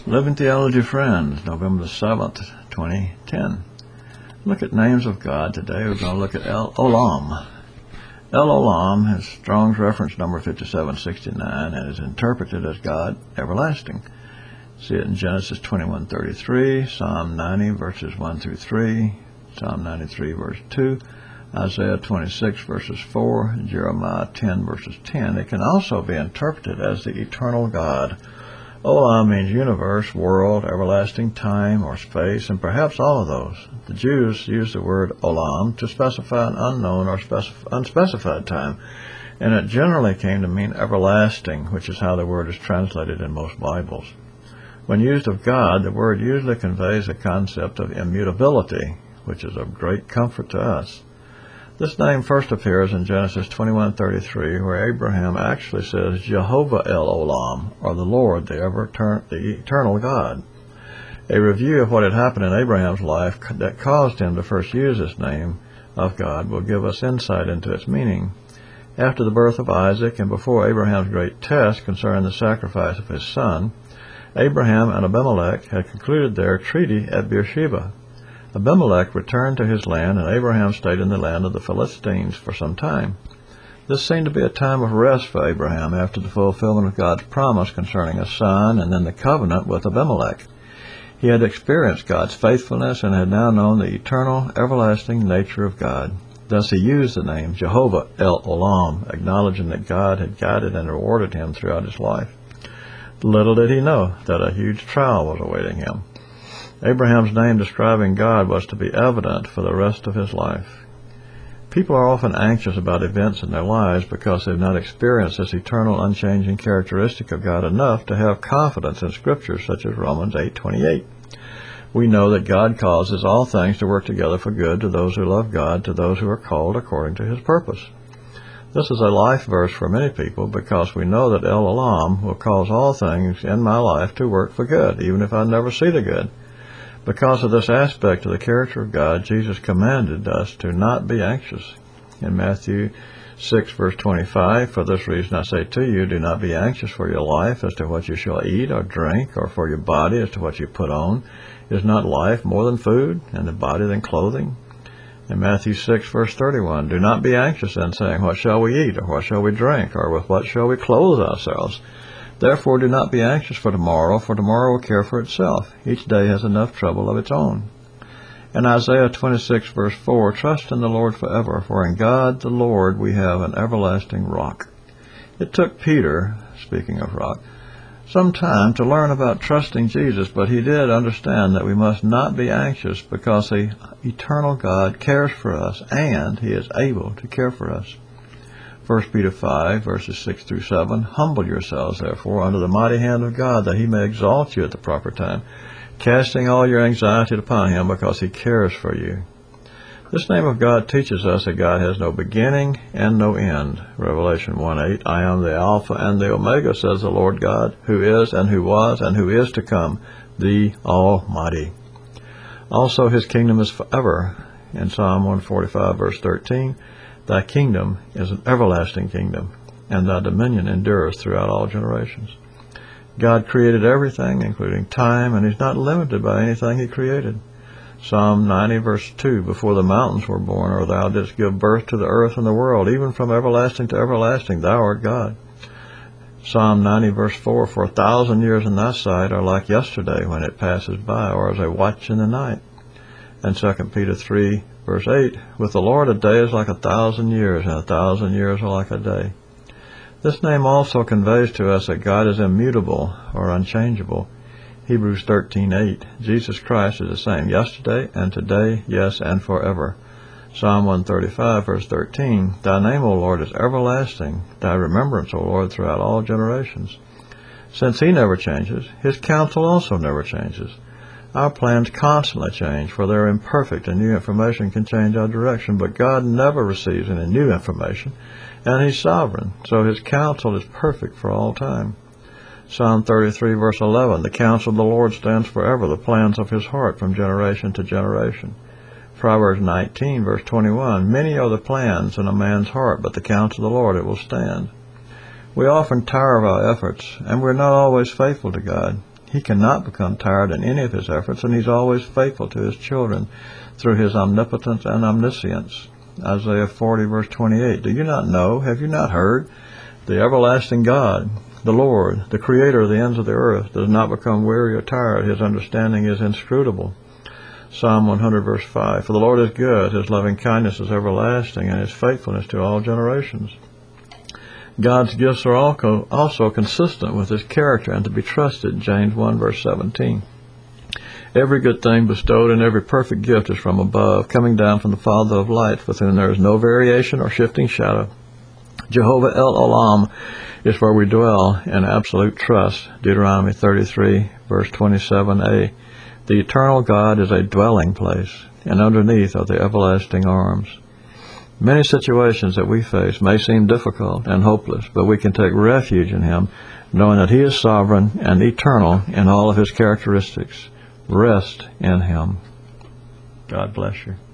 Living Theology Friends, November the 7th, 2010. Look at names of God today. We're going to look at El Olam. El Olam is Strong's reference number 5769 and is interpreted as God everlasting. See it in Genesis 21:33, Psalm 90 verses 1 through 3, Psalm 93 verse 2, Isaiah 26 verses 4, and Jeremiah 10 verses 10. It can also be interpreted as the eternal God. Olam means universe, world, everlasting, time, or space, and perhaps all of those. The Jews used the word Olam to specify an unknown or unspecified time, and it generally came to mean everlasting, which is how the word is translated in most Bibles. When used of God, the word usually conveys a concept of immutability, which is of great comfort to us. This name first appears in Genesis 21:33, where Abraham actually says Jehovah El Olam, or the Lord, the eternal God. A review of what had happened in Abraham's life that caused him to first use this name of God will give us insight into its meaning. After the birth of Isaac and before Abraham's great test concerning the sacrifice of his son, Abraham and Abimelech had concluded their treaty at Beersheba. Abimelech returned to his land, and Abraham stayed in the land of the Philistines for some time. This seemed to be a time of rest for Abraham after the fulfillment of God's promise concerning a son and then the covenant with Abimelech. He had experienced God's faithfulness and had now known the eternal, everlasting nature of God. Thus he used the name Jehovah El Olam, acknowledging that God had guided and rewarded him throughout his life. Little did he know that a huge trial was awaiting him. Abraham's name describing God was to be evident for the rest of his life. People are often anxious about events in their lives because they've not experienced this eternal, unchanging characteristic of God enough to have confidence in Scripture such as Romans 8:28. We know that God causes all things to work together for good to those who love God, to those who are called according to His purpose. This is a life verse for many people because we know that El Olam will cause all things in my life to work for good, even if I never see the good. Because of this aspect of the character of God, Jesus commanded us to not be anxious. In Matthew 6, verse 25, for this reason I say to you, do not be anxious for your life as to what you shall eat or drink, or for your body as to what you put on. Is not life more than food, and the body than clothing? In Matthew 6, verse 31, do not be anxious then, saying, what shall we eat, or what shall we drink, or with what shall we clothe ourselves? Therefore do not be anxious for tomorrow will care for itself. Each day has enough trouble of its own. In Isaiah 26, verse 4, trust in the Lord forever, for in God the Lord we have an everlasting rock. It took Peter, speaking of rock, some time to learn about trusting Jesus, but he did understand that we must not be anxious because the eternal God cares for us and He is able to care for us. 1 Peter 5, verses 6 through 7, humble yourselves, therefore, under the mighty hand of God, that He may exalt you at the proper time, casting all your anxiety upon Him, because He cares for you. This name of God teaches us that God has no beginning and no end. Revelation 1:8, I am the Alpha and the Omega, says the Lord God, who is and who was and who is to come, the Almighty. Also His kingdom is forever. In Psalm 145, verse 13, Thy kingdom is an everlasting kingdom, and Thy dominion endures throughout all generations. God created everything, including time, and He's not limited by anything He created. Psalm 90, verse 2, before the mountains were born, or Thou didst give birth to the earth and the world, even from everlasting to everlasting, Thou art God. Psalm 90, verse 4, for 1,000 years in Thy sight are like yesterday when it passes by, or as a watch in the night. And 2 Peter 3, verse 8, with the Lord a day is like 1,000 years, and 1,000 years are like a day. This name also conveys to us that God is immutable or unchangeable. Hebrews 13:8, Jesus Christ is the same yesterday and today, yes, and forever. Psalm 135, verse 13, Thy name, O Lord, is everlasting, Thy remembrance, O Lord, throughout all generations. Since He never changes, His counsel also never changes. Our plans constantly change, for they're imperfect, and new information can change our direction, but God never receives any new information, and He's sovereign, so His counsel is perfect for all time. Psalm 33, verse 11, the counsel of the Lord stands forever, the plans of His heart from generation to generation. Proverbs 19, verse 21, many are the plans in a man's heart, but the counsel of the Lord it will stand. We often tire of our efforts, and we're not always faithful to God. He cannot become tired in any of his efforts, and he's always faithful to his children through his omnipotence and omniscience. Isaiah 40, verse 28. Do you not know? Have you not heard? The everlasting God, the Lord, the Creator of the ends of the earth, does not become weary or tired. His understanding is inscrutable. Psalm 100, verse 5. For the Lord is good, his loving kindness is everlasting, and his faithfulness to all generations. God's gifts are also consistent with his character and to be trusted. James 1, verse 17. Every good thing bestowed and every perfect gift is from above, coming down from the Father of lights, with whom there is no variation or shifting shadow. Jehovah El Olam is where we dwell in absolute trust. Deuteronomy 33, verse 27a. The eternal God is a dwelling place, and underneath are the everlasting arms. Many situations that we face may seem difficult and hopeless, but we can take refuge in him, knowing that he is sovereign and eternal in all of his characteristics. Rest in him. God bless you.